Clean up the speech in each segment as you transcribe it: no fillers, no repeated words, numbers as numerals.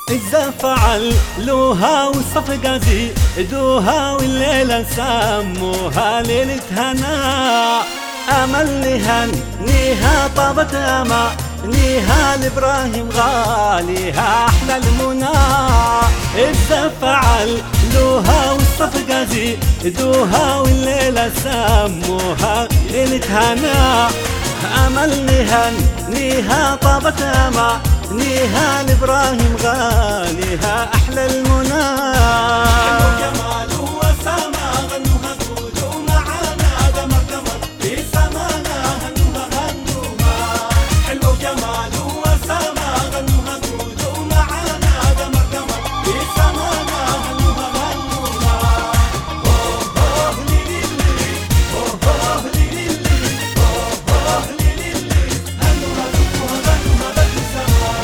إذا فعلوها والصفقة زيدوها والليلة سموها ليلة هنا، أمل نهنيها طابت أمانيها لإبراهيم غاليها أحلى المنى. إذا فعلوها والصفقة زيدوها والليلة سموها ليلة هنا، أمل نهنيها طابت أمانيها لإبراهيم غاليها أحلى المنى. حلو جماله وسما غنوها قولوا معانا قمر قمر في سمانا هنوها هنوها. حلو جماله وسما غنوها قولوا معانا قمر قمر في سمانا هنوها هنوها. أوه ليلي أوه ليلي أوه ليلي هنوها هنوها هنوها في سما.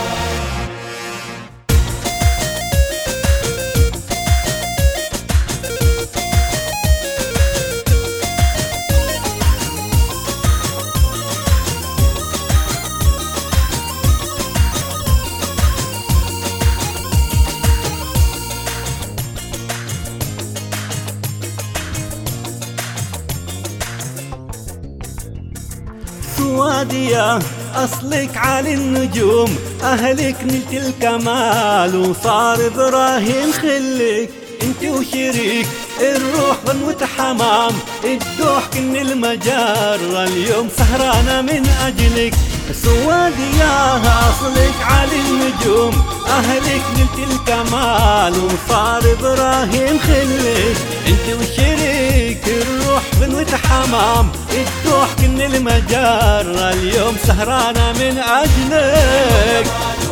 سوادية أصلك على النجوم، أهلك نلت الكمال وصار إبراهيم خلك انت وشريك الروح غنوة حمام الدوح كن المجرة اليوم سهرانة من أجلك. سوادية أصلك على النجوم، أهلك نلت الكمال وصار إبراهيم خلك انت وشريك الروح غنوة حمام الدوح كن المجرة اليوم سهرانة من أجلك.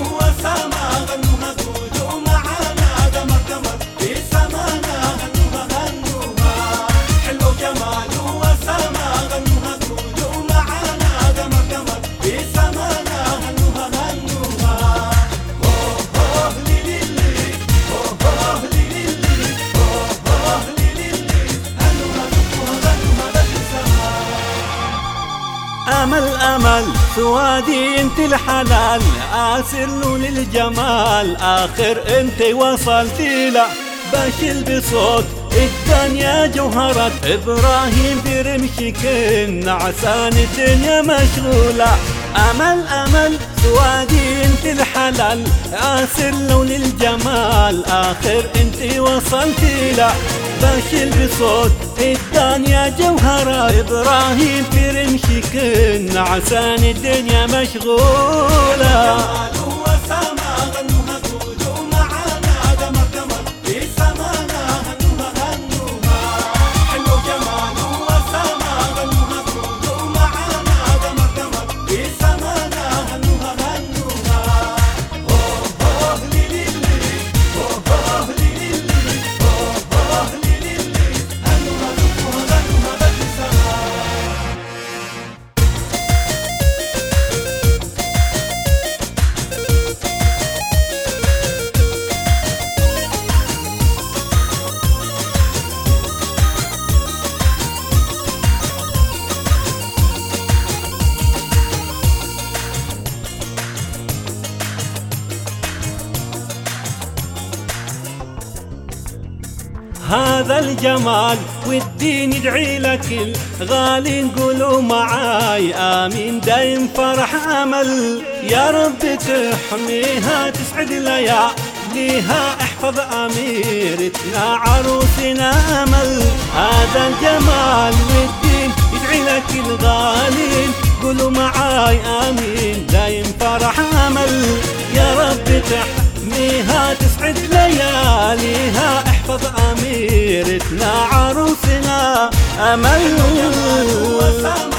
أمل سوادي انت الحلال آسر له للجمال آخر انت وصلتي له بشل بصوت الدنيا جوهرة إبراهيم برمشك النعسان الدنيا مشغولة. أمل سوادي انت الحلال آسر له للجمال آخر انت وصلتي له بشل بصوت الدنيا جوهرة إبراهيم في رمشك النعسان الدنيا مشغولة. هذا الجمال والدين يدعي لك الغالي نقولوا معاي آمين دايم فرح أمل يا رب تحميها تسعد لياليها احفظ أميرتنا عروسنا أمل. هذا الجمال والدين يدعي لك الغالي قولوا معاي آمين دايم فرح أمل يا رب تحميها تسعد لياليها احفظ أميرتنا عروسنا أمل.